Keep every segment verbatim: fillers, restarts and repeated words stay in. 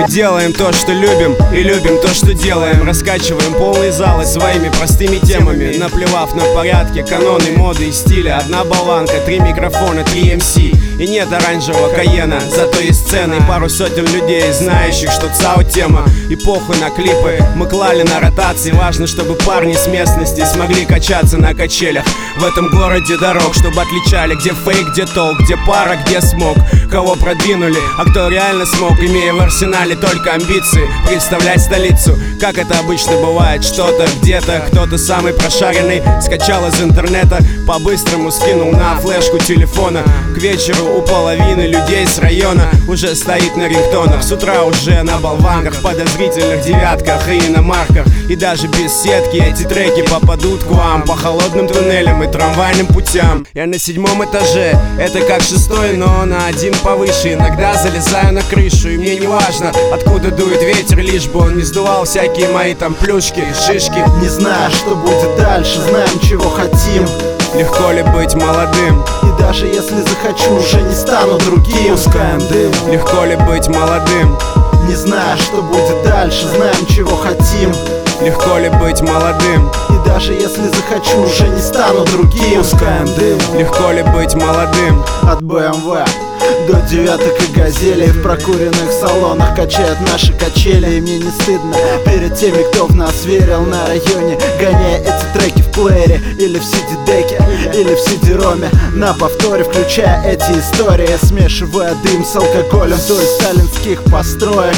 Делаем то, что любим, и любим то, что делаем. Раскачиваем полные залы своими простыми темами, наплевав на порядки, каноны, моды и стиля. Одна болванка, три микрофона, три эм си. И нет оранжевого Каена, зато есть сцены и пару сотен людей, знающих, что ЦАО тема. И похуй на клипы, мы клали на ротации. Важно, чтобы парни с местности смогли качаться на качелях в этом городе дорог, чтобы отличали, где фейк, где толк, где пара, где смог. Кого продвинули, а кто реально смог, имея в арсенале только амбиции представлять столицу. Как это обычно бывает, что-то где-то, кто-то самый прошаренный скачал из интернета, по-быстрому скинул на флешку телефона. К вечеру у половины людей с района уже стоит на рингтонах. С утра уже на болванках, подозрительных девятках и иномарках. И даже без сетки эти треки попадут к вам по холодным туннелям и трамвайным путям. Я на седьмом этаже, это как шестой, но на один повыше. Иногда залезаю на крышу, и мне не важно, откуда дует ветер, лишь бы он не сдувал всякие мои там плюшки и шишки. Не знаю, что будет дальше, знаем, чего хотим. Легко ли быть молодым? И даже если захочу, уже не стану другим. Пускаем дым. Легко ли быть молодым? Не знаю, что будет дальше, знаем, чего хотим. Легко ли быть молодым? И даже если захочу, уже не стану другим. Пускаем дым. Легко ли быть молодым? От бэ эм вэ до девяток и газелей в прокуренных салонах качают наши качели. И мне не стыдно перед теми, кто в нас верил на районе, гоняя эти треки в плеере или в си ди-деке, или в си ди-роме на повторе, включая эти истории, смешивая дым с алкоголем вдоль сталинских построек.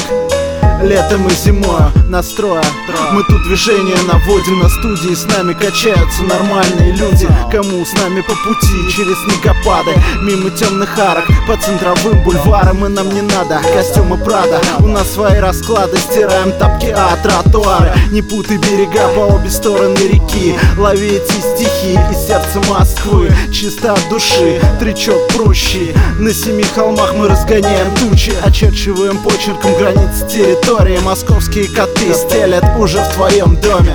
Летом и зимою настроя. Мы тут движение наводим на студии. С нами качаются нормальные люди. Кому с нами по пути через снегопады, мимо темных арок, по центровым бульварам. И нам не надо костюмы Прада, у нас свои расклады. Стираем тапки, а тротуары. Не путай берега по обе стороны реки. Лови эти стихи из сердца Москвы, чисто от души, тречок прущий. На семи холмах мы разгоняем тучи, очерчиваем почерком границы территории. Московские коты стелят уже в твоем доме.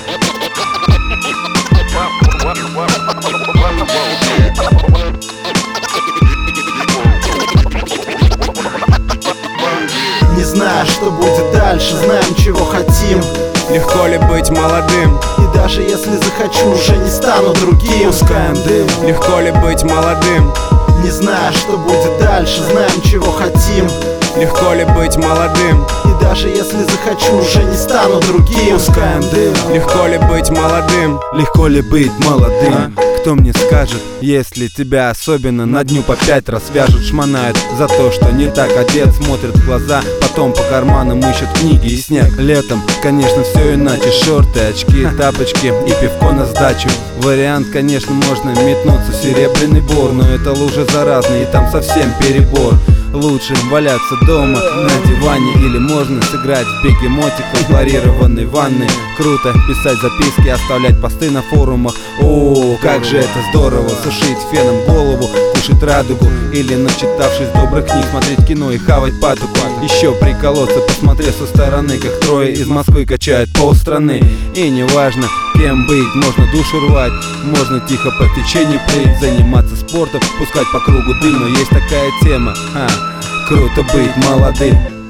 Не знаю, что будет дальше, знаем, чего хотим. Легко ли быть молодым? И даже если захочу, уже не стану другим. Пускаем дым. Легко ли быть молодым? Не знаю, что будет дальше, знаем, чего хотим. Легко ли быть молодым? И даже если захочу, уже не стану другим. Пускаем дым. Легко ли быть молодым? Легко ли быть молодым? Кто мне скажет, если тебя особенно на дню по пять раз вяжут, шмонают за то, что не так одет, смотрят в глаза, потом по карманам ищут книги и снег. Летом, конечно, все иначе, шорты, очки, тапочки и пивко на сдачу. Вариант, конечно, можно метнуться в Серебряный Бор, но это лужа заразная и там совсем перебор. Лучше валяться дома на диване, или можно сыграть в бегемотик в хлорированной ванной. Круто писать записки, оставлять посты на форумах. О, как же это здорово, сушить феном голову, кушать радугу, или, начитавшись добрых книг, смотреть кино и хавать патоку. Еще приколоться, посмотреть со стороны, как трое из Москвы качают полстраны. И неважно, кем быть, можно душу рвать, можно тихо по течению плыть, заниматься спортом, пускать по кругу дым. Но есть такая тема, а, круто быть молодым.